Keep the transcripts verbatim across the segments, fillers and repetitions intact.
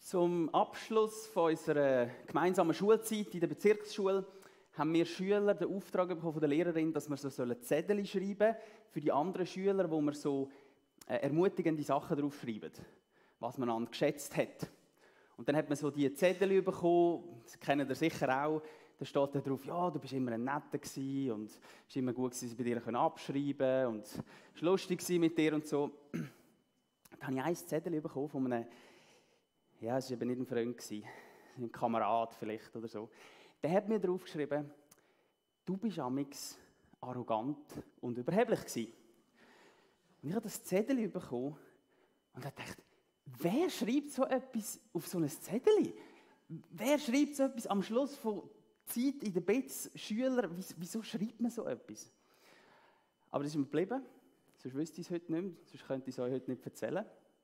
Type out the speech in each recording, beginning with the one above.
Zum Abschluss von unserer gemeinsamen Schulzeit in der Bezirksschule haben wir Schüler den Auftrag bekommen von der Lehrerin, dass wir so Zettel schreiben für die anderen Schüler, wo wir so äh, ermutigende Sachen draufschreiben, was man einander geschätzt hat. Und dann hat man so diese Zettel bekommen, das kennt ihr sicher auch. Da steht da drauf, ja, du bist immer ein Netter gewesen und es war immer gut, dass sie bei dir abschreiben können und es war lustig mit dir und so. Dann habe ich ein Zettel bekommen von einem, ja, es war eben nicht ein Freund, ein Kamerad vielleicht oder so. Der hat mir drauf geschrieben, du bist amix arrogant und überheblich gewesen. Und ich habe das Zettel bekommen und ich dachte, wer schreibt so etwas auf so ein Zettel? Wer schreibt so etwas am Schluss von Zeit in der B E Z S-Schüler? Wieso schreibt man so etwas? Aber das ist mir geblieben, sonst wüsste ich es heute nicht mehr, sonst könnte ich es euch heute nicht erzählen.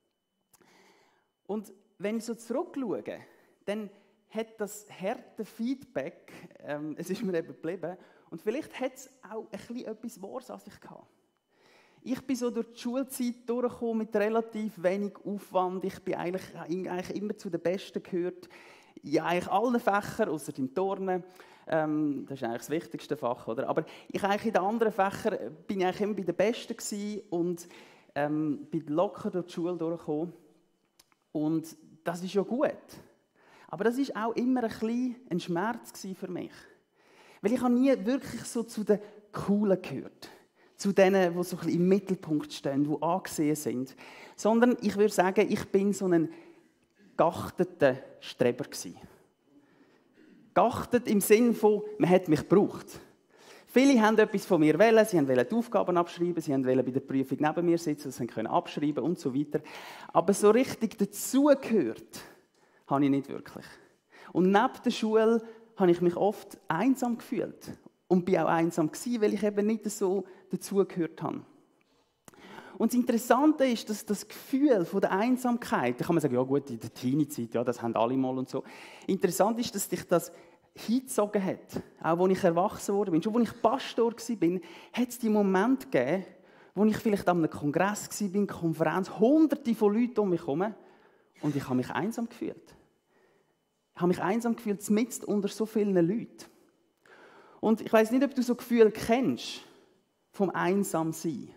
Und wenn ich so zurückschaue, dann hat das harte Feedback, ähm, es ist mir eben geblieben, und vielleicht hat es auch ein bisschen etwas Wahres an sich gehabt. Ich bin so durch die Schulzeit durchgekommen mit relativ wenig Aufwand. Ich bin eigentlich, eigentlich immer zu den Besten gehört. In eigentlich allen Fächern, ausser im Turnen. Ähm, das ist eigentlich das wichtigste Fach, oder? Aber ich eigentlich in den anderen Fächern bin ich eigentlich immer bei den Besten gewesen und ähm, bin locker durch die Schule durchgekommen. Und das ist ja gut. Aber das war auch immer ein bisschen ein Schmerz für mich. Weil ich habe nie wirklich so zu den Coolen gehört. Zu denen, die so ein bisschen im Mittelpunkt stehen, die angesehen sind. Sondern ich würde sagen, ich bin so ein geachteter Streber gewesen. Geachtet im Sinne von, man hat mich gebraucht. Viele haben etwas von mir wollen, sie wollten die Aufgaben abschreiben, sie wollten bei der Prüfung neben mir sitzen, sie können abschreiben und so weiter. Aber so richtig dazugehört habe ich nicht wirklich. Und neben der Schule habe ich mich oft einsam gefühlt. Und bin auch einsam gewesen, weil ich eben nicht so dazugehört habe. Und das Interessante ist, dass das Gefühl von der Einsamkeit, da kann man sagen, ja gut, in der Teenie-Zeit, ja, das haben alle mal und so. Interessant ist, dass dich das hingezogen hat. Auch als ich erwachsen wurde, bin. Schon als ich Pastor war, hat es die Momente gegeben, wo ich vielleicht an einem Kongress war, eine Konferenz, hunderte von Leuten um mich herum, und ich habe mich einsam gefühlt. Ich habe mich einsam gefühlt, mitten unter so vielen Leuten. Und ich weiss nicht, ob du so Gefühl kennst, vom Einsamsein.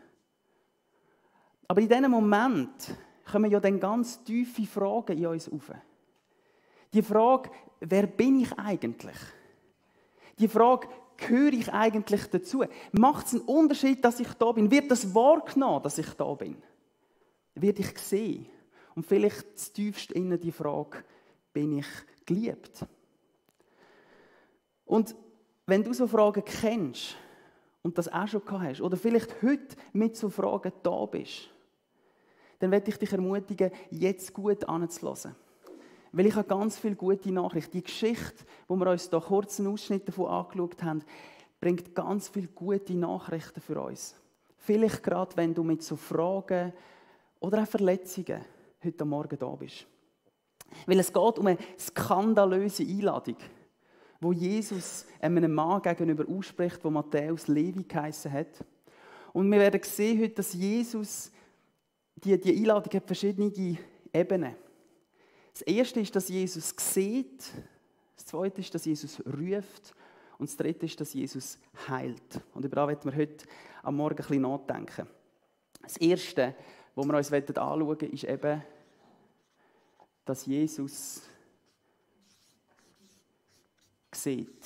Aber in diesem Moment kommen ja dann ganz tiefe Fragen in uns auf. Die Frage, wer bin ich eigentlich? Die Frage, gehöre ich eigentlich dazu? Macht es einen Unterschied, dass ich da bin? Wird das wahrgenommen, dass ich da bin? Wird ich gesehen? Und vielleicht das tiefste innen die Frage, bin ich geliebt? Und wenn du so Fragen kennst und das auch schon gehabt hast, oder vielleicht heute mit so Fragen da bist, dann möchte ich dich ermutigen, jetzt gut anzuhören. Weil ich habe ganz viele gute Nachrichten. Die Geschichte, wo wir uns hier kurz einen Ausschnitt davon angeschaut haben, bringt ganz viele gute Nachrichten für uns. Vielleicht gerade, wenn du mit so Fragen oder auch Verletzungen heute Morgen da bist. Weil es geht um eine skandalöse Einladung, wo Jesus einem Mann gegenüber ausspricht, der Matthäus Levi geheissen hat. Und wir werden sehen heute, dass Jesus, die, die Einladung hat verschiedene Ebenen. Das erste ist, dass Jesus sieht. Das zweite ist, dass Jesus ruft. Und das dritte ist, dass Jesus heilt. Und über das werden wir heute am Morgen ein bisschen nachdenken. Das erste, was wir uns anschauen wollen, ist eben, dass Jesus sieht.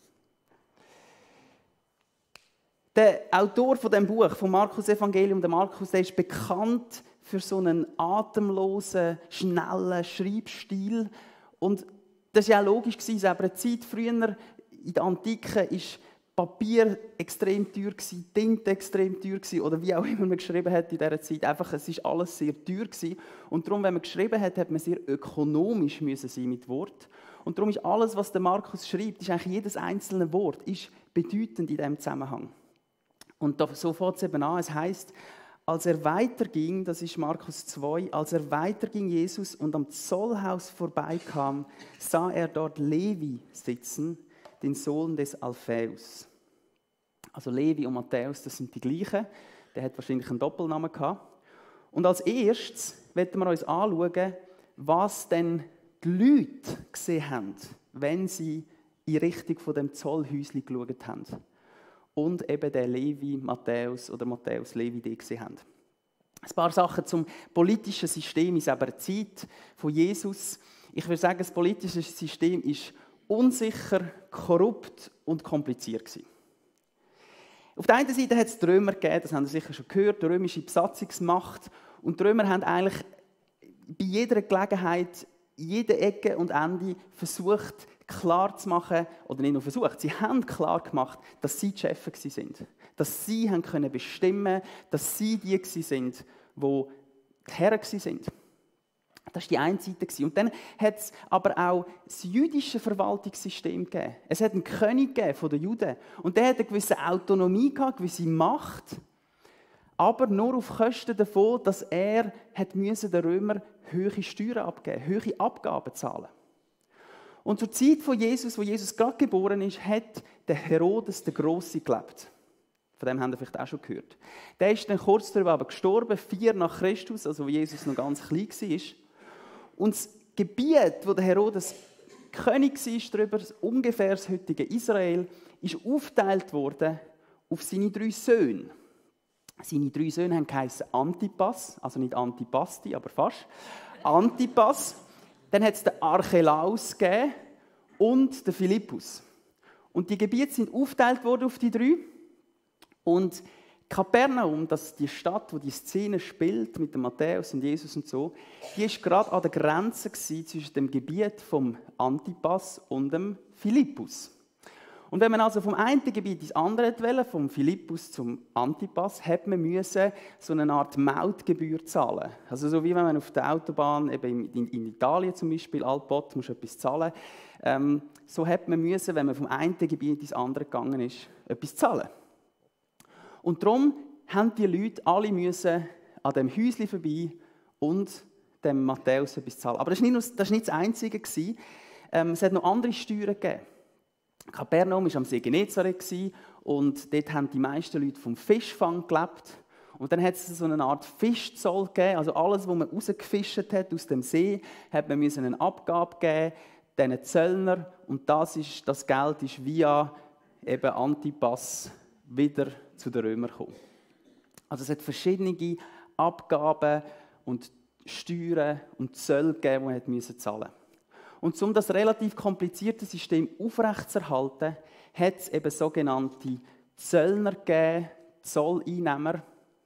Der Autor von dem Buch, vom Markus Evangelium, der Markus, der ist bekannt für so einen atemlosen, schnellen Schreibstil. Und das war ja auch logisch, in einer Zeit früher, in der Antike, ist Papier extrem teuer, Tinte extrem teuer, oder wie auch immer man geschrieben hat in dieser Zeit. Einfach, es war alles sehr teuer. Und darum, wenn man geschrieben hat, hat man sehr ökonomisch müssen sein mit Wort. Und darum ist alles, was der Markus schreibt, ist eigentlich jedes einzelne Wort, ist bedeutend in diesem Zusammenhang. Und so fängt es eben an. Es heisst, als er weiterging, das ist Markus zwei, als er weiterging Jesus und am Zollhaus vorbeikam, sah er dort Levi sitzen, den Sohn des Alphaeus. Also Levi und Matthäus, das sind die gleichen. Der hat wahrscheinlich einen Doppelnamen gehabt. Und als erstes werden wir uns anschauen, was denn die Leute gesehen haben, wenn sie in Richtung von dem Zollhäuschen geschaut haben. Und eben den Levi, Matthäus oder Matthäus Levi, die gesehen haben. Ein paar Sachen zum politischen System in dieser Zeit von Jesus. Ich würde sagen, das politische System ist unsicher, korrupt und kompliziert gewesen. Auf der einen Seite hat es die Römer gegeben, das haben Sie sicher schon gehört, die römische Besatzungsmacht. Und die Römer haben eigentlich bei jeder Gelegenheit, jede Ecke und Ende versucht, klar zu machen, oder nicht nur versucht, sie haben klar gemacht, dass sie die Chefs sind. Dass sie haben können bestimmen, dass sie die sind, die die Herren sind. Das war die eine Seite. Und dann hat es aber auch das jüdische Verwaltungssystem gegeben. Es hat einen König gegeben von den Juden. Und der hat eine gewisse Autonomie gehabt, eine gewisse Macht, aber nur auf Kosten davon, dass er hat müssen den Römern hohe Steuern abgeben, hohe Abgaben zahlen. Und zur Zeit von Jesus, wo Jesus gerade geboren ist, hat der Herodes der Grosse gelebt. Von dem habt ihr vielleicht auch schon gehört. Der ist dann kurz darüber aber gestorben, vier nach Christus, also wo Jesus noch ganz klein war. Und das Gebiet, wo der Herodes König war, darüber, ungefähr das heutige Israel, ist aufgeteilt worden auf seine drei Söhne. Seine drei Söhne haben geheißen Antipas, also nicht Antipasti, aber fast. Antipas. Dann hat es den Archelaus gegeben und den Philippus. Und die Gebiete sind aufgeteilt worden auf die drei. Und Kapernaum, das ist die Stadt, wo die Szene spielt mit dem Matthäus und Jesus und so, die war gerade an der Grenze zwischen dem Gebiet vom Antipas und dem Philippus. Und wenn man also vom einen Gebiet ins andere wollte, vom Philippus zum Antipas, hat man müssen so eine Art Mautgebühr zahlen. Also so wie wenn man auf der Autobahn, eben in, in Italien zum Beispiel, Altbott, muss etwas zahlen. Ähm, so hat man müssen, wenn man vom einen Gebiet ins andere gegangen ist, etwas zahlen. Und darum haben die Leute alle müssen an dem Häuschen vorbei und dem Matthäus etwas zahlen. Aber das war nicht, das, nicht das Einzige. Ähm, es hat noch andere Steuern gegeben. Kapernaum war am See Genezareth und dort haben die meisten Leute vom Fischfang gelebt. Und dann hat es so eine Art Fischzoll gegeben. Also alles, was man rausgefischt hat aus dem See, hat man eine Abgabe geben, diesen Zöllner. Und das, ist, das Geld ist via eben Antipas wieder zu den Römern gekommen. Also es hat verschiedene Abgaben und Steuern und Zölle gegeben, die man zahlen musste. Und um das relativ komplizierte System aufrechtzuerhalten, hat es eben sogenannte Zöllner gegeben, Zolleinnehmer.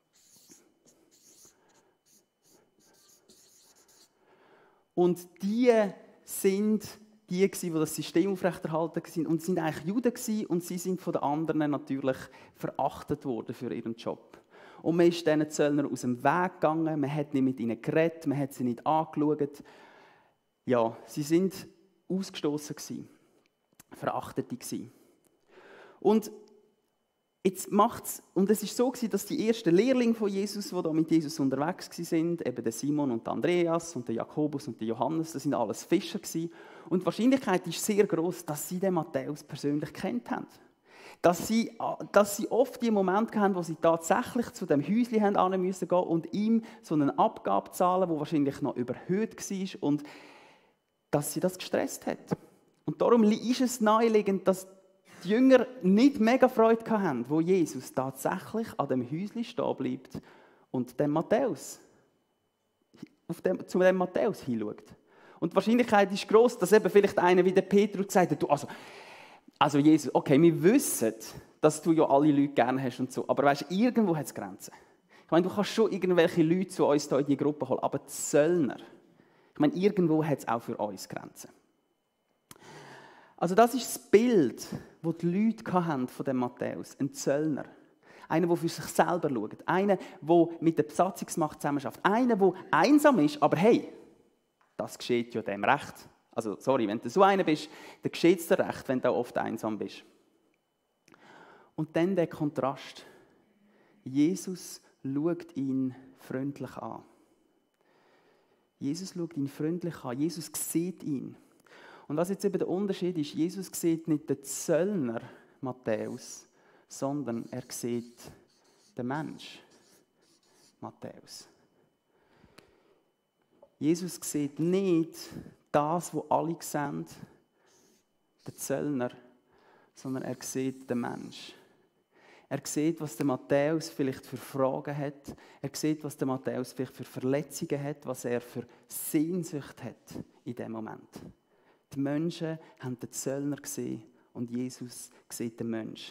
Und die sind die, die das System aufrechterhalten waren, und sind eigentlich Juden gewesen, und sie sind von den anderen natürlich verachtet worden für ihren Job. Und man ist diesen Zöllnern aus dem Weg gegangen, man hat nicht mit ihnen geredet, man hat sie nicht angeschaut. Ja, sie sind ausgestoßen gewesen, verachtet gewesen. Und jetzt macht's, und es ist so gewesen, dass die ersten Lehrlinge von Jesus, die da mit Jesus unterwegs waren, eben der Simon und der Andreas und der Jakobus und der Johannes, das sind alles Fischer gewesen. Und die Wahrscheinlichkeit ist sehr groß, dass sie den Matthäus persönlich kennt haben. Dass sie, dass sie oft die Momente hatten, wo sie tatsächlich zu dem Häuschen gehen mussten und ihm so eine Abgabe zahlen, die wahrscheinlich noch überhöht war und dass sie das gestresst hat. Und darum ist es naheliegend, dass die Jünger nicht mega Freude hatten, wo Jesus tatsächlich an dem Häuschen stehen bleibt und dem Matthäus, auf dem, zu dem Matthäus hinschaut. Und die Wahrscheinlichkeit ist gross, dass eben vielleicht einer wie der Petrus gesagt hat, du, also, also Jesus, okay, wir wissen, dass du ja alle Leute gerne hast und so, aber weißt, irgendwo hat es Grenzen. Ich meine, du kannst schon irgendwelche Leute zu uns hier in die Gruppe holen, aber die Zöllner, ich meine, irgendwo hat es auch für uns Grenzen. Also das ist das Bild, das die Leute hatten von dem Matthäus, ein Zöllner. Einer, der für sich selber schaut. Einer, der mit der Besatzungsmacht zusammenarbeitet. Einer, der einsam ist, aber hey, das geschieht ja dem recht. Also sorry, wenn du so einer bist, dann geschieht es dir recht, wenn du auch oft einsam bist. Und dann der Kontrast. Jesus schaut ihn freundlich an. Jesus schaut ihn freundlich an. Jesus sieht ihn. Und was jetzt eben der Unterschied ist, Jesus sieht nicht den Zöllner Matthäus, sondern er sieht den Mensch Matthäus. Jesus sieht nicht das, was alle sehen, den Zöllner, sondern er sieht den Mensch. Er sieht, was der Matthäus vielleicht für Fragen hat. Er sieht, was der Matthäus vielleicht für Verletzungen hat, was er für Sehnsucht hat in dem Moment. Die Menschen haben den Zöllner gesehen und Jesus sieht den Menschen.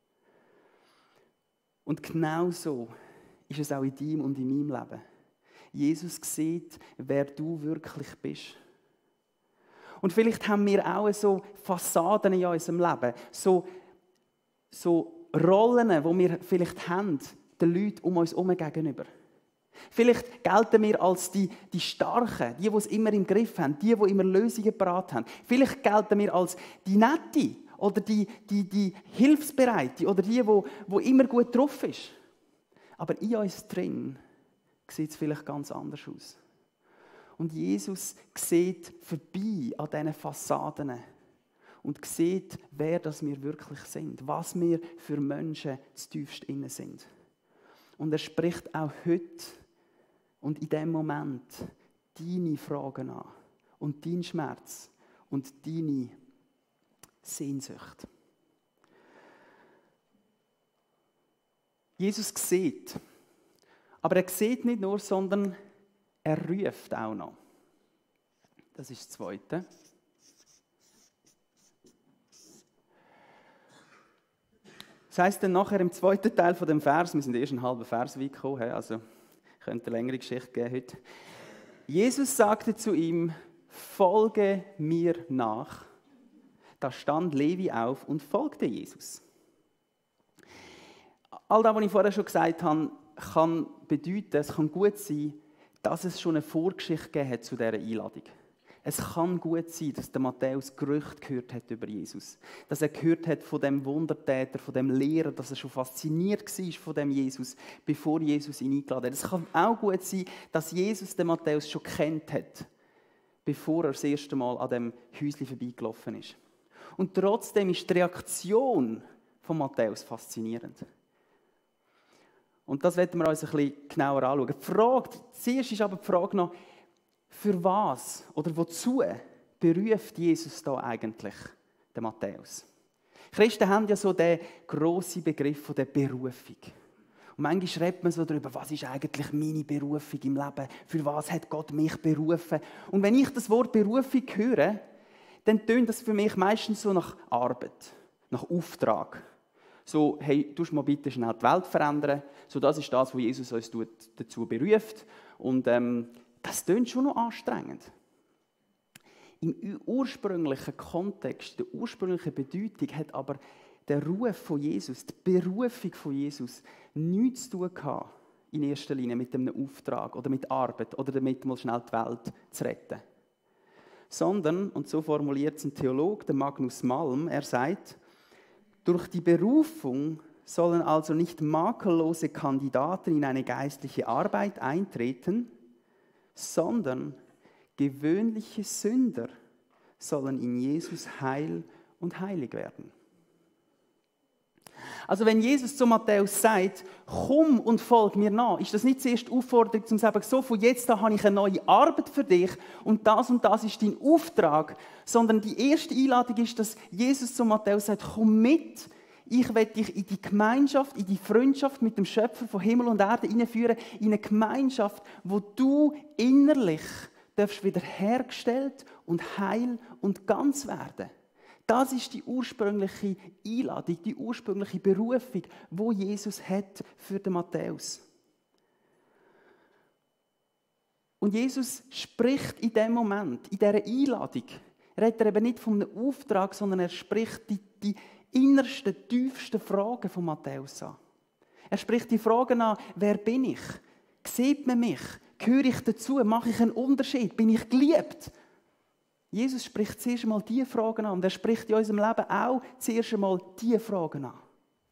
Und genau so ist es auch in deinem und in meinem Leben. Jesus sieht, wer du wirklich bist. Und vielleicht haben wir auch so Fassaden in unserem Leben, so, so Rollen, die wir vielleicht haben, den Leuten um uns herum gegenüber. Vielleicht gelten wir als die, die Starken, die, die es immer im Griff haben, die, die immer Lösungen parat haben. Vielleicht gelten wir als die Nette oder die, die, die Hilfsbereite oder die, die, die immer gut drauf ist. Aber in uns drin sieht es vielleicht ganz anders aus. Und Jesus sieht vorbei an diesen Fassaden und sieht, wer das wir wirklich sind, was wir für Menschen zutiefst innen sind. Und er spricht auch heute und in diesem Moment deine Fragen an und deinen Schmerz und deine Sehnsucht. Jesus sieht, aber er sieht nicht nur, sondern er ruft auch noch. Das ist das Zweite. Das heisst dann nachher im zweiten Teil von dem Vers, wir sind erst einen halben Vers weit gekommen, also könnte eine längere Geschichte geben heute. Jesus sagte zu ihm, folge mir nach. Da stand Levi auf und folgte Jesus. All das, was ich vorher schon gesagt habe, kann bedeuten, es kann gut sein, dass es schon eine Vorgeschichte gegeben hat zu dieser Einladung. Es kann gut sein, dass der Matthäus Gerüchte gehört hat über Jesus. Dass er gehört hat von dem Wundertäter, von dem Lehrer, dass er schon fasziniert war von dem Jesus, bevor Jesus ihn eingeladen hat. Es kann auch gut sein, dass Jesus den Matthäus schon kennt hat, bevor er das erste Mal an dem Häuschen vorbeigelaufen ist. Und trotzdem ist die Reaktion von Matthäus faszinierend. Und das werden wir uns ein bisschen genauer anschauen. Die Frage, zuerst ist aber die Frage noch, für was oder wozu beruft Jesus da eigentlich den Matthäus? Christen haben ja so den grossen Begriff von der Berufung. Und manchmal schreibt man so darüber, was ist eigentlich meine Berufung im Leben? Für was hat Gott mich berufen? Und wenn ich das Wort Berufung höre, dann tönt das für mich meistens so nach Arbeit, nach Auftrag. So, hey, du musst mal bitte schnell die Welt verändern. So, das ist das, was Jesus uns dazu beruft. Und ähm, das tönt schon noch anstrengend. Im ursprünglichen Kontext, der ursprünglichen Bedeutung, hat aber der Ruf von Jesus, die Berufung von Jesus, nichts zu tun gehabt, in erster Linie mit einem Auftrag oder mit Arbeit oder damit, mal schnell die Welt zu retten. Sondern, und so formuliert es ein Theologe, der Magnus Malm, er sagt, durch die Berufung sollen also nicht makellose Kandidaten in eine geistliche Arbeit eintreten, sondern gewöhnliche Sünder sollen in Jesus heil und heilig werden. Also wenn Jesus zu Matthäus sagt, komm und folg mir nach, ist das nicht zuerst die Aufforderung, um zu sagen, so von jetzt an habe ich eine neue Arbeit für dich und das und das ist dein Auftrag, sondern die erste Einladung ist, dass Jesus zu Matthäus sagt, komm mit, ich will dich in die Gemeinschaft, in die Freundschaft mit dem Schöpfer von Himmel und Erde hineinführen, in eine Gemeinschaft, wo du innerlich darfst wiederhergestellt und heil und ganz werden. Das ist die ursprüngliche Einladung, die ursprüngliche Berufung, wo Jesus hat für den Matthäus. Und Jesus spricht in dem Moment, in dieser Einladung, redet er eben nicht von einem Auftrag, sondern er spricht die, die innersten, tiefsten Fragen von Matthäus an. Er spricht die Fragen an, wer bin ich? Sieht man mich? Gehöre ich dazu? Mache ich einen Unterschied? Bin ich geliebt? Jesus spricht zuerst einmal diese Fragen an und er spricht in unserem Leben auch zuerst einmal diese Fragen an.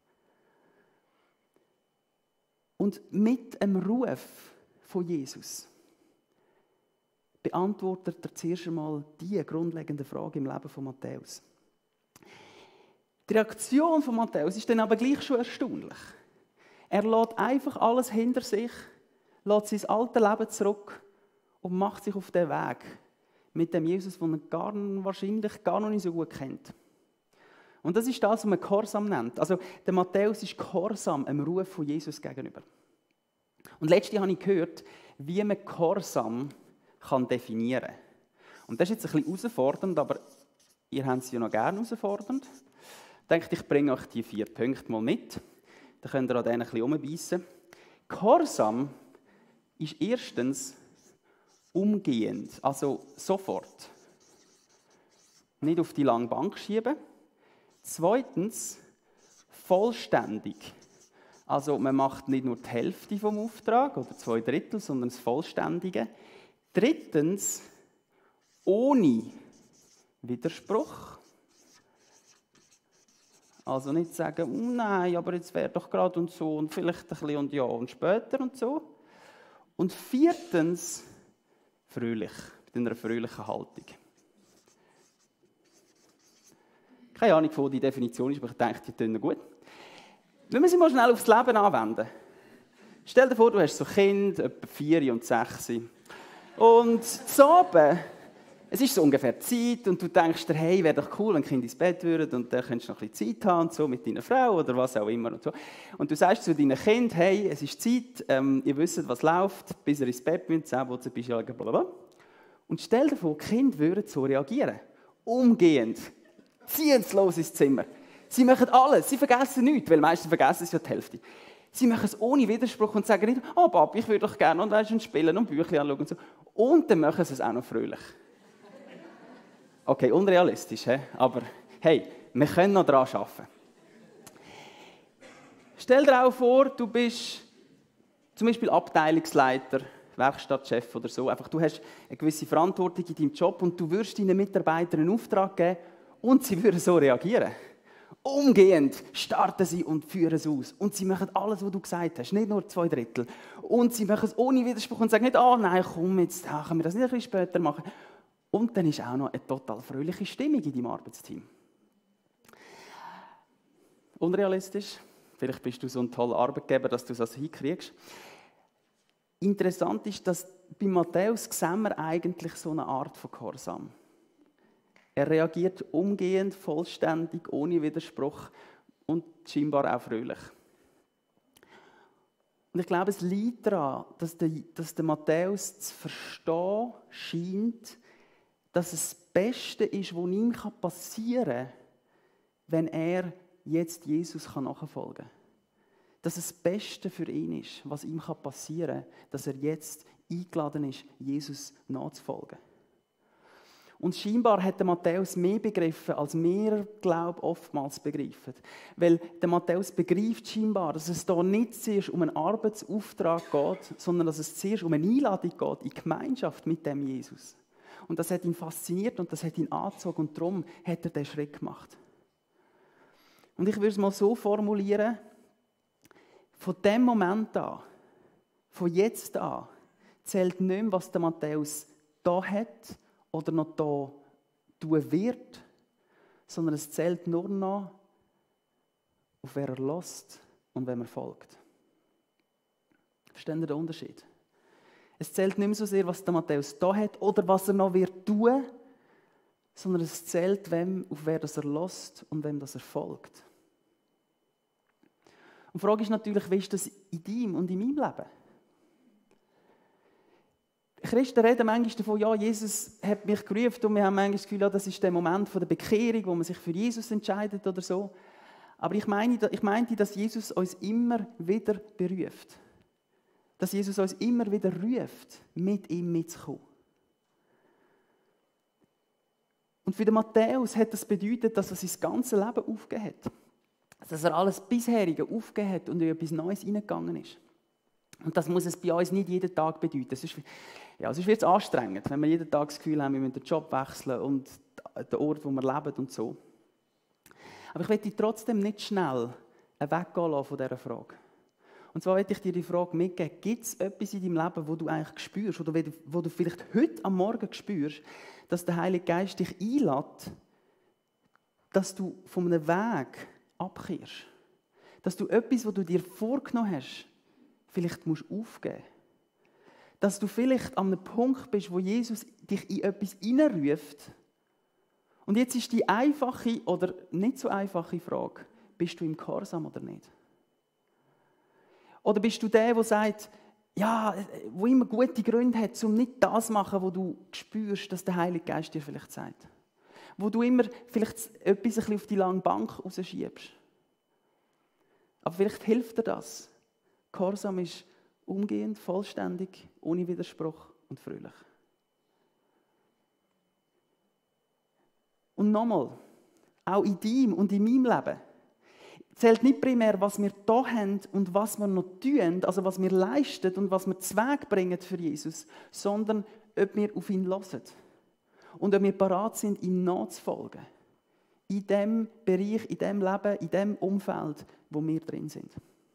Und mit dem Ruf von Jesus beantwortet er zuerst einmal diese grundlegende Frage im Leben von Matthäus. Die Reaktion von Matthäus ist dann aber gleich schon erstaunlich. Er lässt einfach alles hinter sich, lässt sein altes Leben zurück und macht sich auf den Weg, mit dem Jesus, den er gar, wahrscheinlich gar noch nicht so gut kennt. Und das ist das, was man Gehorsam nennt. Also der Matthäus ist Gehorsam einem Ruf von Jesus gegenüber. Und letztens habe ich gehört, wie man Gehorsam kann definieren kann. Und das ist jetzt ein bisschen herausfordernd, aber ihr habt es ja noch gerne herausfordernd. Ich denke, ich bringe euch die vier Punkte mal mit. Dann könnt ihr an denen ein bisschen rumbeissen. Gehorsam ist erstens umgehend, also sofort. Nicht auf die lange Bank schieben. Zweitens, vollständig. Also man macht nicht nur die Hälfte vom Auftrag oder zwei Drittel, sondern das Vollständige. Drittens, ohne Widerspruch. Also nicht sagen, oh nein, aber jetzt wäre doch gerade und so und vielleicht ein bisschen und ja und später und so. Und viertens, fröhlich, mit einer fröhlichen Haltung. Keine Ahnung, wo die Definition ist, aber ich denke, die tun gut. Wenn wir sie mal schnell aufs Leben anwenden. Stell dir vor, du hast so Kind, etwa vier und sechs. Und zu Abend, es ist so ungefähr Zeit und du denkst dir, hey, wäre doch cool, wenn die Kinder ins Bett würden und dann könntest du noch ein bisschen Zeit haben und so mit deiner Frau oder was auch immer. Und, so. Und du sagst zu deinen Kindern, hey, es ist Zeit, ähm, ihr wisst, was läuft, bis ihr ins Bett müsst, Zähneputzen, bist du blablabla. Und stell dir vor, die Kinder würden so reagieren. Umgehend. Ziehen sie los ins Zimmer. Sie machen alles, sie vergessen nichts, weil meistens vergessen sie ja die Hälfte. Sie machen es ohne Widerspruch und sagen nicht, oh Papi, ich würde doch gerne und weißt, spielen und Bücher anschauen und so. Und dann machen sie es auch noch fröhlich. Okay, unrealistisch, he? Aber hey, wir können noch daran arbeiten. Stell dir auch vor, du bist zum Beispiel Abteilungsleiter, Werkstattchef oder so. Einfach, du hast eine gewisse Verantwortung in deinem Job und du würdest deinen Mitarbeitern einen Auftrag geben und sie würden so reagieren. Umgehend starten sie und führen es aus. Und sie machen alles, was du gesagt hast, nicht nur zwei Drittel. Und sie machen es ohne Widerspruch und sagen nicht, oh nein, komm, jetzt können wir das nicht ein bisschen später machen. Und dann ist auch noch eine total fröhliche Stimmung in deinem Arbeitsteam. Unrealistisch. Vielleicht bist du so ein toller Arbeitgeber, dass du das hinkriegst. Interessant ist, dass bei Matthäus sehen wir eigentlich so eine Art von Gehorsam. Er reagiert umgehend, vollständig, ohne Widerspruch und scheinbar auch fröhlich. Und ich glaube, es liegt daran, dass der, dass der Matthäus zu verstehen scheint, dass es das Beste ist, was ihm passieren kann, wenn er jetzt Jesus nachfolgen kann. Dass es das Beste für ihn ist, was ihm passieren kann, dass er jetzt eingeladen ist, Jesus nachzufolgen. Und scheinbar hat der Matthäus mehr begriffen, als wir, glaube ich, oftmals begreifen. Weil der Matthäus begreift scheinbar, dass es hier nicht zuerst um einen Arbeitsauftrag geht, sondern dass es zuerst um eine Einladung geht in Gemeinschaft mit dem Jesus. Und das hat ihn fasziniert und das hat ihn angezogen und darum hat er diesen Schritt gemacht. Und ich würde es mal so formulieren, von dem Moment an, von jetzt an, zählt nicht mehr, was der Matthäus da hat, oder noch da tun wird, sondern es zählt nur noch, auf wer er lässt und wem er folgt. Verstehen Sie den Unterschied? Es zählt nicht mehr so sehr, was der Matthäus da hat oder was er noch wird tun, sondern es zählt, wem, auf wer das er lässt und wem das er folgt. Und die Frage ist natürlich, wie ist das in deinem und in meinem Leben? Christen reden manchmal davon, ja, Jesus hat mich gerufen und wir haben manchmal das Gefühl, ja, das ist der Moment der Bekehrung, wo man sich für Jesus entscheidet oder so. Aber ich meine, ich meinte, dass Jesus uns immer wieder beruft. Dass Jesus uns immer wieder ruft, mit ihm mitzukommen. Und für den Matthäus hat das bedeutet, dass er sein ganzes Leben aufgegeben hat. Dass er alles Bisherige aufgegeben hat und in etwas Neues hineingegangen ist. Und das muss es bei uns nicht jeden Tag bedeuten. Sonst, ja, sonst wird es anstrengend, wenn wir jeden Tag das Gefühl haben, wir müssen den Job wechseln und den Ort, wo wir leben und so. Aber ich möchte trotzdem nicht schnell weggehen lassen von dieser Frage. Und zwar möchte ich dir die Frage mitgeben, gibt es etwas in deinem Leben, wo du eigentlich spürst, oder wo du vielleicht heute am Morgen spürst, dass der Heilige Geist dich einlädt, dass du von einem Weg abkehrst. Dass du etwas, was du dir vorgenommen hast, vielleicht musst aufgeben. dass du vielleicht an einem Punkt bist, wo Jesus dich in etwas hineinruft. Und jetzt ist die einfache oder nicht so einfache Frage, bist du im Gehorsam oder nicht? Oder bist du der, der sagt, ja, wo immer gute Gründe hat, um nicht das zu machen, wo du spürst, dass der Heilige Geist dir vielleicht sagt. Wo du immer vielleicht etwas ein bisschen auf die lange Bank rausschiebst. Aber vielleicht hilft dir das. Gehorsam ist umgehend, vollständig, ohne Widerspruch und fröhlich. Und nochmal, auch in deinem und in meinem Leben zählt nicht primär, was wir da haben und was wir noch tun, also was wir leisten und was wir zu Weg bringen für Jesus, sondern ob wir auf ihn hören und ob wir bereit sind, ihm nachzufolgen. In dem Bereich, in dem Leben, in dem Umfeld, wo wir drin sind.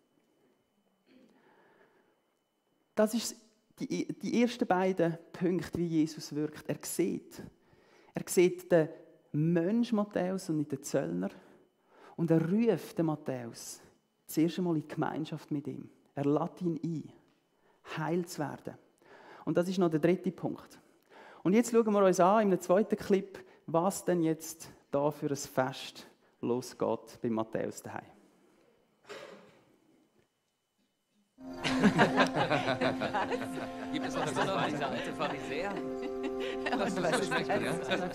Das ist die, die ersten beiden Punkte, wie Jesus wirkt. Er sieht. Er sieht den Mensch Matthäus und nicht den Zöllner. Und er ruft den Matthäus zuerst einmal in die Gemeinschaft mit ihm. Er lädt ihn ein, heil zu werden. Und das ist noch der dritte Punkt. Und jetzt schauen wir uns an, im zweiten Clip, was denn jetzt da für ein Fest losgeht bei Matthäus daheim. Gibt es noch so eine alte Pharisäer? Was das schmeckt, ja?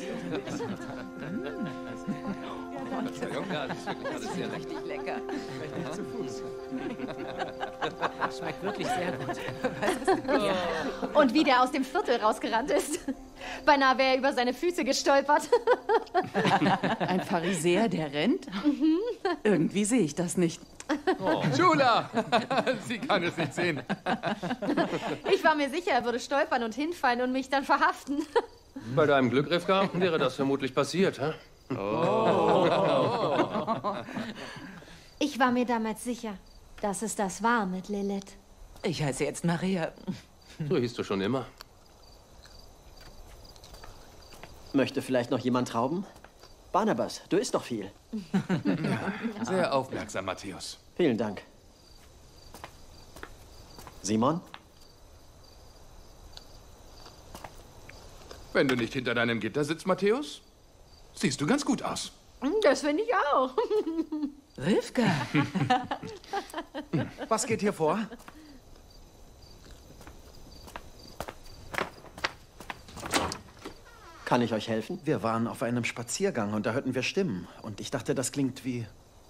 Ja, das ist wirklich alles sehr richtig lecker. Vielleicht nicht zu Fuß. Das schmeckt wirklich sehr gut. Ja. Und wie der aus dem Viertel rausgerannt ist. Beinahe wäre er über seine Füße gestolpert. Ein Pharisäer, der rennt? Mhm. Irgendwie sehe ich das nicht. Oh. Schula! Sie kann es nicht sehen. Ich war mir sicher, er würde stolpern und hinfallen und mich dann verhaften. Bei deinem Glück, Rivka, wäre das vermutlich passiert, hä? Oh. Ich war mir damals sicher, dass es das war mit Lilith. Ich heiße jetzt Maria. So hieß du schon immer. Möchte vielleicht noch jemand Trauben? Barnabas, du isst doch viel. Ja, sehr aufmerksam, Matthäus. Vielen Dank. Simon? Wenn du nicht hinter deinem Gitter sitzt, Matthäus, siehst du ganz gut aus. Das finde ich auch. Rivka. Was geht hier vor? Kann ich euch helfen? Wir waren auf einem Spaziergang und da hörten wir Stimmen. Und ich dachte, das klingt wie...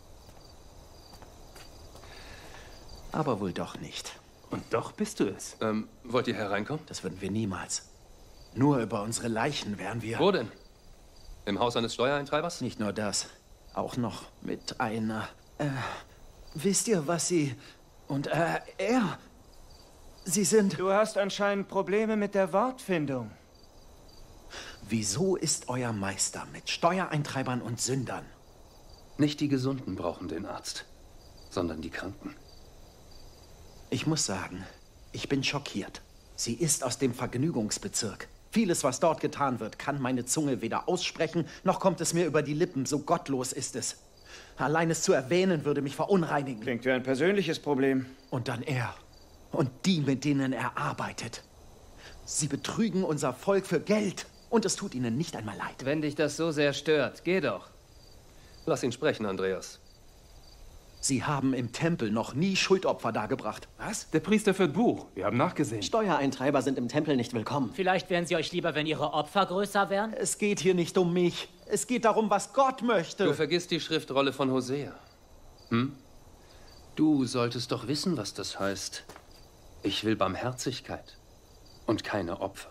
Aber wohl doch nicht. Und doch bist du es. Ähm, wollt ihr hereinkommen? Das würden wir niemals. Nur über unsere Leichen wären wir... Wo denn? Im Haus eines Steuereintreibers? Nicht nur das. Auch noch mit einer... Äh, wisst ihr, was sie... Und äh, er... Sie sind... Du hast anscheinend Probleme mit der Wortfindung. Wieso ist euer Meister mit Steuereintreibern und Sündern? Nicht die Gesunden brauchen den Arzt, sondern die Kranken. Ich muss sagen, ich bin schockiert. Sie ist aus dem Vergnügungsbezirk. Vieles, was dort getan wird, kann meine Zunge weder aussprechen, noch kommt es mir über die Lippen, so gottlos ist es. Allein es zu erwähnen, würde mich verunreinigen. Klingt wie ein persönliches Problem. Und dann er. Und die, mit denen er arbeitet. Sie betrügen unser Volk für Geld. Und es tut ihnen nicht einmal leid. Wenn dich das so sehr stört, geh doch. Lass ihn sprechen, Andreas. Sie haben im Tempel noch nie Schuldopfer dargebracht. Was? Der Priester führt Buch. Wir haben nachgesehen. Steuereintreiber sind im Tempel nicht willkommen. Vielleicht wären sie euch lieber, wenn ihre Opfer größer wären? Es geht hier nicht um mich. Es geht darum, was Gott möchte. Du vergisst die Schriftrolle von Hosea. Hm? Du solltest doch wissen, was das heißt. Ich will Barmherzigkeit und keine Opfer.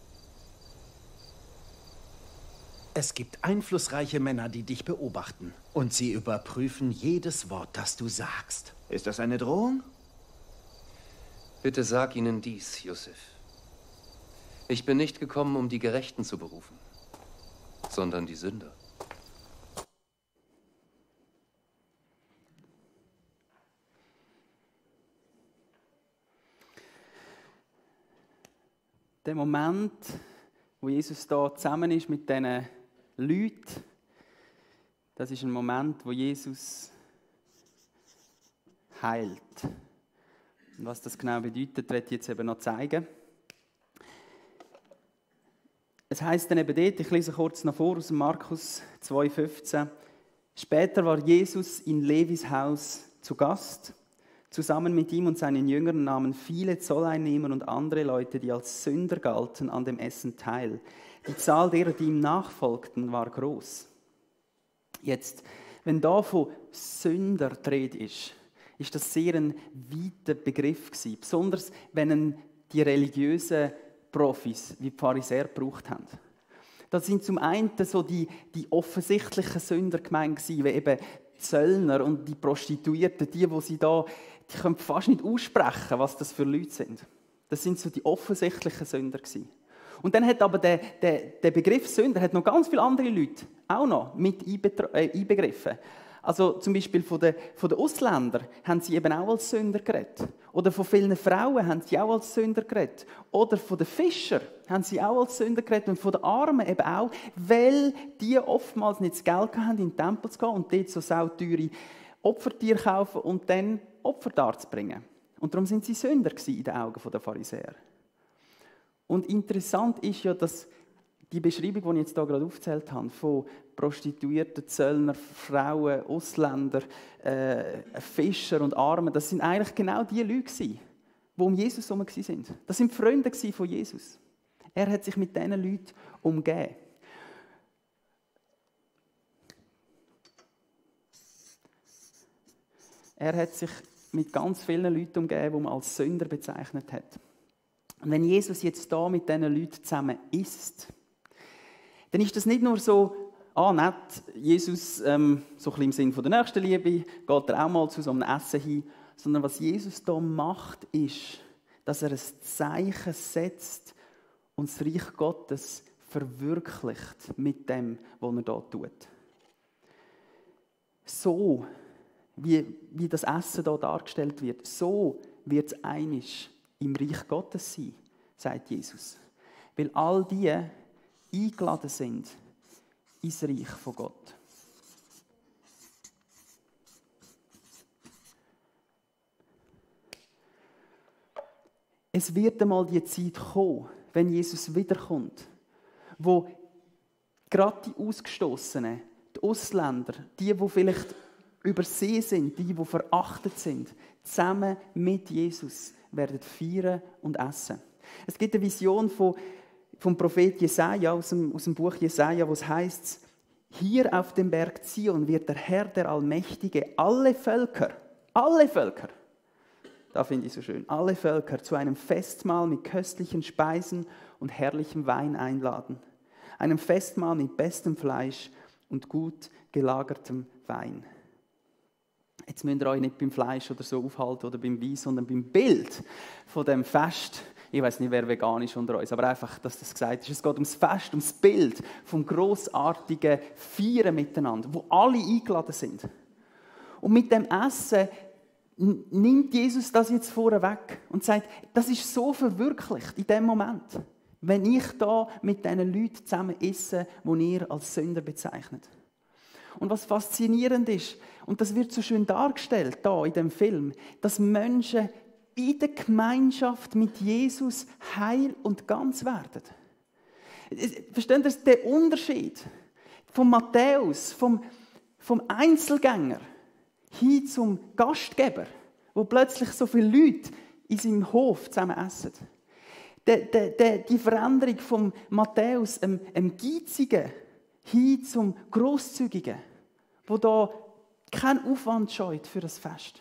Es gibt einflussreiche Männer, die dich beobachten. Und sie überprüfen jedes Wort, das du sagst. Ist das eine Drohung? Bitte sag ihnen dies, Josef. Ich bin nicht gekommen, um die Gerechten zu berufen, sondern die Sünder. Der Moment, wo Jesus da zusammen ist mit diesen Leuten, das ist ein Moment, wo Jesus heilt. Und was das genau bedeutet, werde ich jetzt eben noch zeigen. Es heisst dann eben dort, ich lese kurz noch vor aus Markus zwei fünfzehn. Später war Jesus in Levis Haus zu Gast. Zusammen mit ihm und seinen Jüngern nahmen viele Zolleinnehmer und andere Leute, die als Sünder galten, an dem Essen teil. Die Zahl derer, die ihm nachfolgten, war groß. Jetzt, wenn da von Sünder die Rede ist, ist das sehr ein weiter Begriff gewesen. Besonders, wenn die religiösen Profis wie die Pharisäer gebraucht haben. Das sind zum einen so die, die offensichtlichen Sünder gemeint gewesen, wie eben die Zöllner und die Prostituierten, die, wo sie da, die können fast nicht aussprechen, was das für Leute sind. Das sind so die offensichtlichen Sünder gewesen. Und dann hat aber der, der, der Begriff Sünder hat noch ganz viele andere Leute auch noch mit einbegriffen. Also zum Beispiel von den, von den Ausländern haben sie eben auch als Sünder geredet. Oder von vielen Frauen haben sie auch als Sünder geredet. Oder von den Fischern haben sie auch als Sünder geredet. Und von den Armen eben auch, weil die oftmals nicht das Geld hatten, in den Tempel zu gehen und dort so sauteure Opfertiere kaufen und dann Opfer darzubringen. Und darum sind sie Sünder in den Augen der Pharisäer. Und interessant ist ja, dass die Beschreibung, die ich jetzt hier gerade aufgezählt habe, von Prostituierten, Zöllner, Frauen, Ausländer, äh, Fischer und Armen, das sind eigentlich genau die Leute, die um Jesus herum waren. Das sind Freunde von Jesus. Er hat sich mit diesen Leuten umgeben. Er hat sich mit ganz vielen Leuten umgeben, die man als Sünder bezeichnet hat. Und wenn Jesus jetzt da mit diesen Leuten zusammen isst, dann ist das nicht nur so, ah nett, Jesus, ähm, so ein bisschen im Sinn von der Nächstenliebe, geht er auch mal zu so einem Essen hin, sondern was Jesus da macht, ist, dass er ein Zeichen setzt und das Reich Gottes verwirklicht mit dem, was er da tut. So, wie, wie das Essen hier dargestellt wird, so wird es einisch im Reich Gottes sein, sagt Jesus. Weil all die eingeladen sind ins Reich von Gott. Es wird einmal die Zeit kommen, wenn Jesus wiederkommt, wo gerade die Ausgestoßenen, die Ausländer, die, die vielleicht übersehen sind, die, die verachtet sind, zusammen mit Jesus werden feiern und essen. Es gibt eine Vision von, vom Prophet Jesaja aus dem, aus dem Buch Jesaja, wo es heißt: Hier auf dem Berg Zion wird der Herr, der Allmächtige, alle Völker, alle Völker, da finde ich so schön, alle Völker zu einem Festmahl mit köstlichen Speisen und herrlichem Wein einladen. Einem Festmahl mit bestem Fleisch und gut gelagertem Wein. Jetzt müsst ihr euch nicht beim Fleisch oder so aufhalten oder beim Wein, sondern beim Bild von dem Fest. Ich weiß nicht, wer vegan ist unter uns, aber einfach, dass das gesagt ist. Es geht ums Fest, ums Bild vom grossartigen Feiern miteinander, wo alle eingeladen sind. Und mit dem Essen nimmt Jesus das jetzt vorweg und sagt, das ist so verwirklicht in dem Moment, wenn ich da mit diesen Leuten zusammen esse, die ihr als Sünder bezeichnet. Und was faszinierend ist, und das wird so schön dargestellt da in dem Film, dass Menschen in der Gemeinschaft mit Jesus heil und ganz werden. Versteht ihr den Unterschied von Matthäus, vom, vom Einzelgänger hin zum Gastgeber, wo plötzlich so viele Leute in seinem Hof zusammen essen? Die, die, die Veränderung von Matthäus, einem, einem Geizigen, hin zum Grosszügigen, wo da kein Aufwand scheut für das Fest.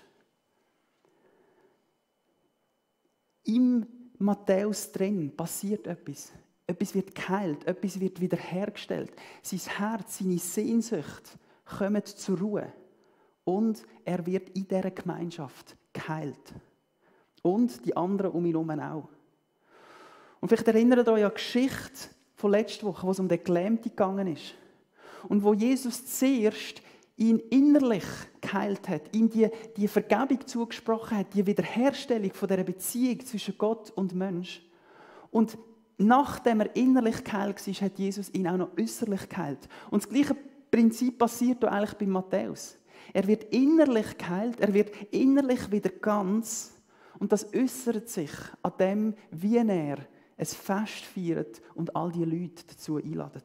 Im Matthäus drin passiert etwas. Etwas wird geheilt, etwas wird wiederhergestellt. Sein Herz, seine Sehnsucht kommen zur Ruhe. Und er wird in dieser Gemeinschaft geheilt. Und die anderen um ihn herum auch. Und vielleicht erinnert euch an die Geschichte von letzter Woche, wo es um den Gelähmten gegangen ist. Und wo Jesus zuerst ihn innerlich geheilt hat, ihm die, die Vergebung zugesprochen hat, die Wiederherstellung von dieser Beziehung zwischen Gott und Mensch. Und nachdem er innerlich geheilt war, hat Jesus ihn auch noch äußerlich geheilt. Und das gleiche Prinzip passiert hier eigentlich bei Matthäus. Er wird innerlich geheilt, er wird innerlich wieder ganz. Und das äußert sich an dem, wie er ein Fest feiert und all die Leute dazu einladen.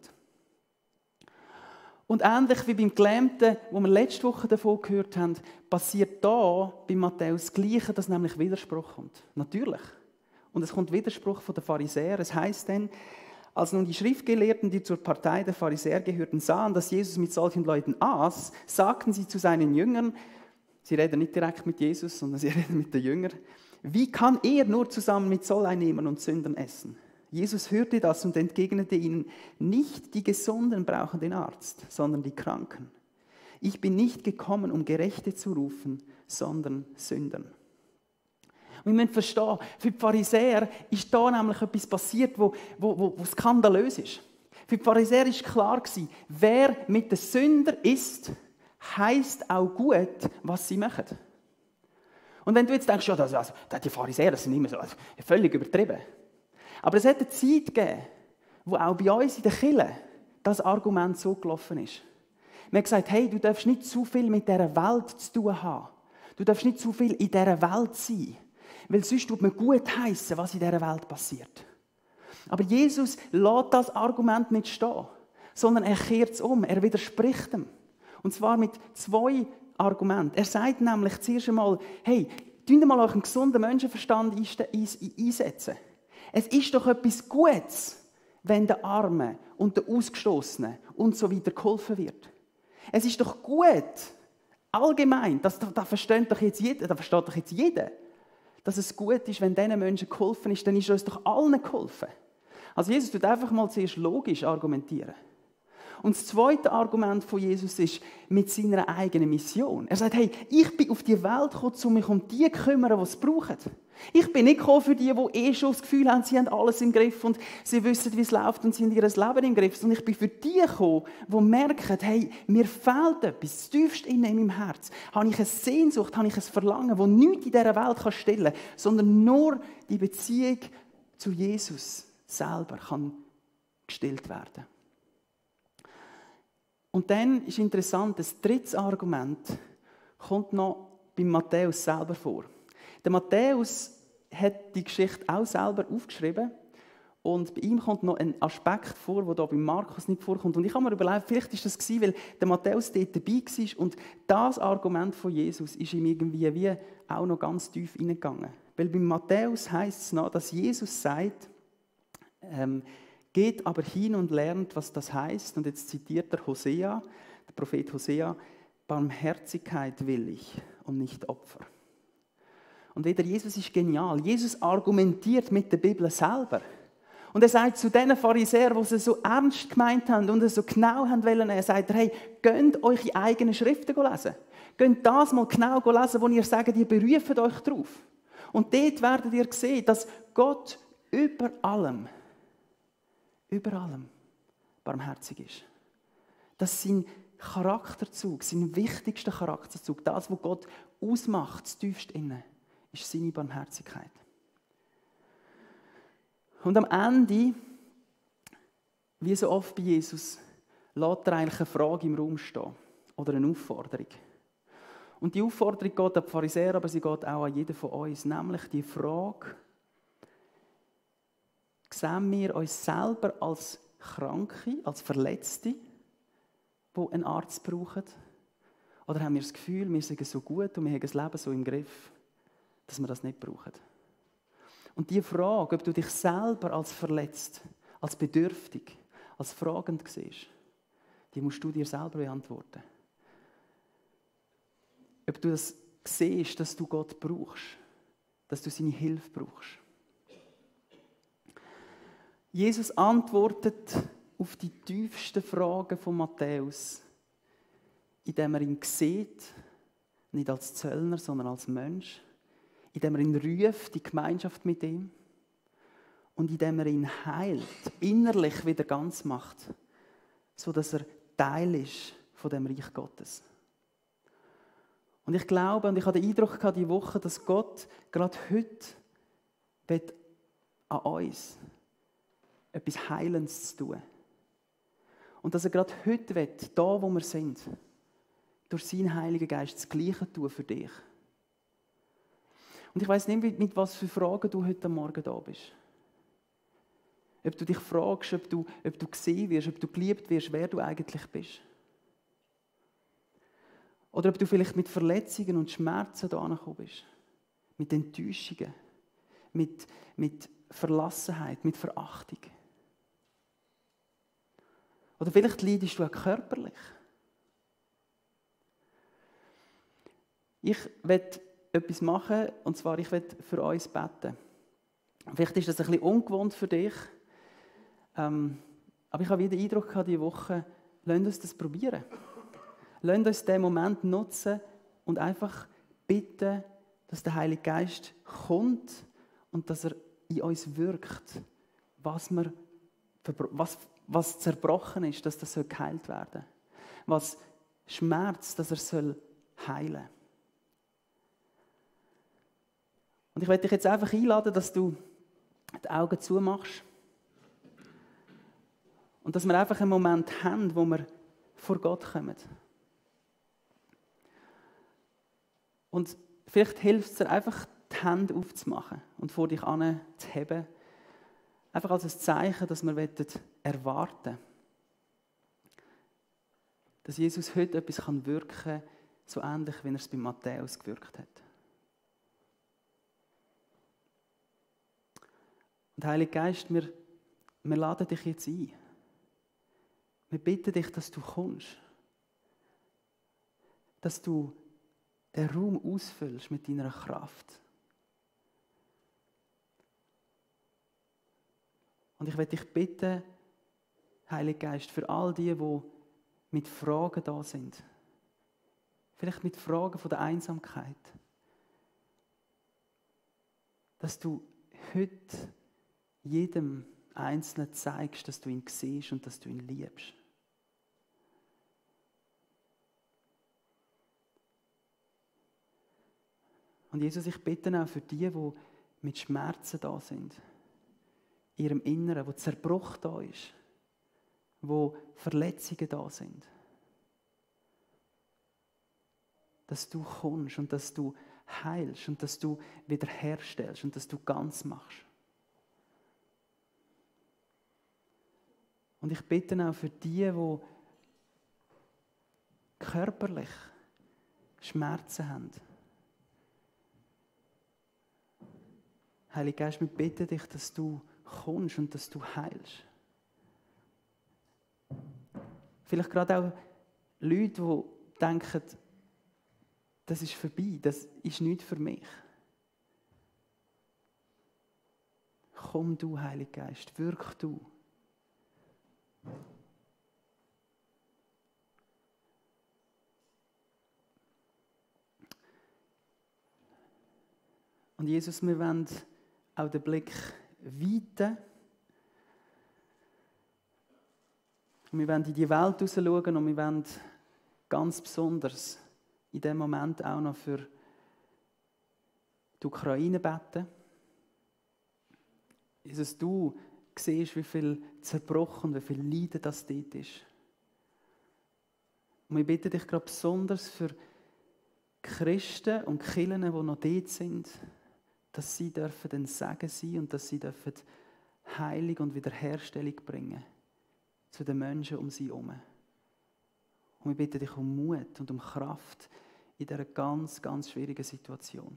Und ähnlich wie beim Gelähmten, wo wir letzte Woche davon gehört haben, passiert da bei Matthäus das Gleiche, dass nämlich Widerspruch kommt. Natürlich. Und es kommt Widerspruch von den Pharisäern. Es heisst dann, als nun die Schriftgelehrten, die zur Partei der Pharisäer gehörten, sahen, dass Jesus mit solchen Leuten aß, sagten sie zu seinen Jüngern, sie reden nicht direkt mit Jesus, sondern sie reden mit den Jüngern, wie kann er nur zusammen mit Zolleinnehmern und Sündern essen? Jesus hörte das und entgegnete ihnen, nicht die Gesunden brauchen den Arzt, sondern die Kranken. Ich bin nicht gekommen, um Gerechte zu rufen, sondern Sündern. Und wir müssen verstehen, für die Pharisäer ist da nämlich etwas passiert, wo, wo, wo, wo skandalös ist. Für die Pharisäer war klar, wer mit den Sündern isst, heisst auch gut, was sie machen. Und wenn du jetzt denkst, ja, das, also, die Pharisäer das sind immer so also, völlig übertrieben. Aber es hat eine Zeit gegeben, wo auch bei uns in der Kirche das Argument so gelaufen ist. Wir haben gesagt, hey, du darfst nicht zu viel mit dieser Welt zu tun haben. Du darfst nicht zu viel in dieser Welt sein. Weil sonst tut man gut heissen, was in dieser Welt passiert. Aber Jesus lässt das Argument nicht stehen, sondern er kehrt es um, er widerspricht dem. Und zwar mit zwei Argumenten. Er sagt nämlich zuerst einmal, hey, tun mal euren gesunden Menschenverstand einsetzen. Es ist doch etwas Gutes, wenn den Armen und den Ausgestoßenen und so weiter geholfen wird. Es ist doch gut, allgemein, das, das versteht doch jetzt jeder, das versteht doch jetzt jeder, dass es gut ist, wenn diesen Menschen geholfen ist, dann ist uns doch allen geholfen. Also Jesus tut einfach mal zuerst logisch argumentieren. Und das zweite Argument von Jesus ist mit seiner eigenen Mission. Er sagt, hey, ich bin auf die Welt gekommen, um mich um die zu kümmern, die es brauchen. Ich bin nicht gekommen für die, die eh schon das Gefühl haben, sie haben alles im Griff und sie wissen, wie es läuft und sie haben ihr Leben im Griff. Sondern ich bin für die gekommen, die merken, hey, mir fehlt etwas, das tiefst innen in meinem Herz. Habe ich eine Sehnsucht, habe ich ein Verlangen, das nichts in dieser Welt stillen kann, sondern nur die Beziehung zu Jesus selber kann gestillt werden. Und dann ist interessant, das dritte Argument kommt noch bei Matthäus selber vor. Der Matthäus hat die Geschichte auch selber aufgeschrieben und bei ihm kommt noch ein Aspekt vor, der hier bei Markus nicht vorkommt. Und ich habe mir überlegt, vielleicht ist das gewesen, weil der Matthäus dort dabei war und das Argument von Jesus ist ihm irgendwie wie auch noch ganz tief hineingegangen. Weil bei Matthäus heisst es noch, dass Jesus sagt, ähm, geht aber hin und lernt, was das heißt. Und jetzt zitiert er Hosea, der Prophet Hosea, Barmherzigkeit will ich und nicht Opfer. Und wieder, Jesus ist genial. Jesus argumentiert mit der Bibel selber. Und er sagt zu den Pharisäern, die es so ernst gemeint haben und es so genau haben wollen, er sagt, hey, geht eure eigenen Schriften lesen. Geht das mal genau lesen, wo ihr sagt, ihr beruft euch drauf. Und dort werdet ihr sehen, dass Gott über allem über allem barmherzig ist. Das ist sein Charakterzug, sein wichtigster Charakterzug, das, was Gott ausmacht, das tiefste innen, ist seine Barmherzigkeit. Und am Ende, wie so oft bei Jesus, lässt er eigentlich eine Frage im Raum stehen oder eine Aufforderung. Und die Aufforderung geht an die Pharisäer, aber sie geht auch an jeden von uns, nämlich die Frage, sehen wir uns selber als Kranke, als Verletzte, die einen Arzt brauchen? Oder haben wir das Gefühl, wir sind so gut und wir haben das Leben so im Griff, dass wir das nicht brauchen? Und die Frage, ob du dich selber als verletzt, als bedürftig, als fragend siehst, die musst du dir selber beantworten. Ob du das siehst, dass du Gott brauchst, dass du seine Hilfe brauchst. Jesus antwortet auf die tiefsten Fragen von Matthäus, indem er ihn sieht, nicht als Zöllner, sondern als Mensch, indem er ihn ruft, die Gemeinschaft mit ihm, und indem er ihn heilt, innerlich wieder ganz macht, sodass er Teil ist von dem Reich Gottes. Und ich glaube, und ich hatte den Eindruck gehabt, diese Woche, dass Gott gerade heute an uns etwas Heilendes zu tun. Und dass er gerade heute will, da wo wir sind, durch seinen Heiligen Geist das Gleiche tun für dich. Und ich weiss nicht, mit was für Fragen du heute Morgen da bist. Ob du dich fragst, ob du, ob du gesehen wirst, ob du geliebt wirst, wer du eigentlich bist. Oder ob du vielleicht mit Verletzungen und Schmerzen da angekommen bist. Mit Enttäuschungen, mit, mit Verlassenheit, mit Verachtung. Oder vielleicht leidest du auch körperlich. Ich werde etwas machen, und zwar, ich werde für uns beten. Vielleicht ist das ein bisschen ungewohnt für dich, ähm, aber ich habe wieder den Eindruck gehabt, diese Woche, lasst uns das probieren. Lasst uns diesen Moment nutzen und einfach bitten, dass der Heilige Geist kommt und dass er in uns wirkt, was, wir, was, was zerbrochen ist, dass das geheilt werden soll. Was schmerzt, dass er soll heilen soll. Und ich möchte dich jetzt einfach einladen, dass du die Augen zumachst. Und dass wir einfach einen Moment haben, wo wir vor Gott kommen. Und vielleicht hilft es dir einfach, die Hände aufzumachen und vor dich anzuheben. Einfach als ein Zeichen, dass wir erwarten wollen, dass Jesus heute etwas wirken kann, so ähnlich, wie er es bei Matthäus gewirkt hat. Und Heiliger Geist, wir, wir laden dich jetzt ein. Wir bitten dich, dass du kommst. Dass du den Raum ausfüllst mit deiner Kraft. Und ich möchte dich bitten, Heiliger Geist, für all die, die mit Fragen da sind. Vielleicht mit Fragen von der Einsamkeit. Dass du heute jedem Einzelnen zeigst, dass du ihn siehst und dass du ihn liebst. Und Jesus, ich bitte auch für die, die mit Schmerzen da sind, in ihrem Inneren, wo Zerbruch da ist, wo Verletzungen da sind, dass du kommst und dass du heilst und dass du wiederherstellst und dass du ganz machst. Und ich bitte auch für die, die körperlich Schmerzen haben. Heiliger Geist, wir bitten dich, dass du kommst und dass du heilst. Vielleicht gerade auch Leute, die denken, das ist vorbei, das ist nicht für mich. Komm du, Heiliger Geist, wirk du. Und Jesus, wir wollen auch den Blick weiten. Wir wollen in die Welt hinausschauen und wir wollen ganz besonders in diesem Moment auch noch für die Ukraine beten. Jesus, du siehst, wie viel Zerbruch und wie viel Leiden das dort ist. Und wir bitten dich gerade besonders für die Christen und die Kirchen, die noch dort sind, dass sie dürfen den Segen sein und dass sie dürfen Heilung und Wiederherstellung bringen zu den Menschen um sie herum. Und wir bitten dich um Mut und um Kraft in dieser ganz, ganz schwierigen Situation.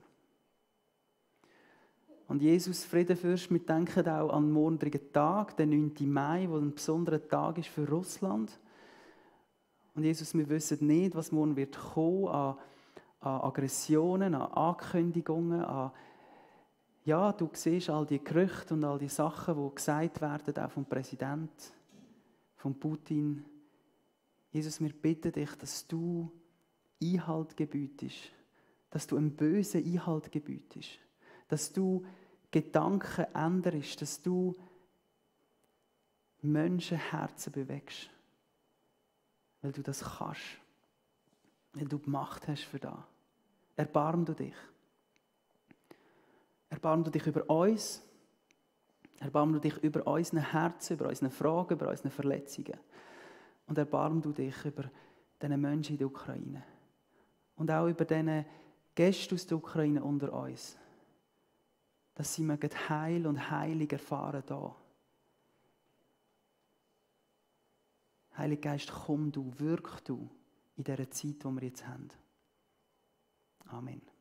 Und Jesus, Friedenfürst, wir denken auch an den morgigen Tag, den neunten Mai, der ein besonderer Tag ist für Russland. Und Jesus, wir wissen nicht, was morgen wird kommen an, an Aggressionen, an Ankündigungen, an ja, du siehst all die Gerüchte und all die Sachen, die gesagt werden, auch vom Präsidenten, von Putin. Jesus, wir bitten dich, dass du Einhalt gebietest, dass du einem Bösen Einhalt gebietest, dass du Gedanken änderst, dass du Menschenherzen bewegst, weil du das kannst, weil du die Macht hast für das. Erbarm du dich. Erbarm du dich über uns, erbarm du dich über unsere Herzen, über unsere Fragen, über unsere Verletzungen. Und erbarm du dich über diese Menschen in der Ukraine. Und auch über diese Gäste aus der Ukraine unter uns. Dass sie mögen Heil und Heilung erfahren da. Heiliger Geist, komm du, wirk du in dieser Zeit, die wir jetzt haben. Amen.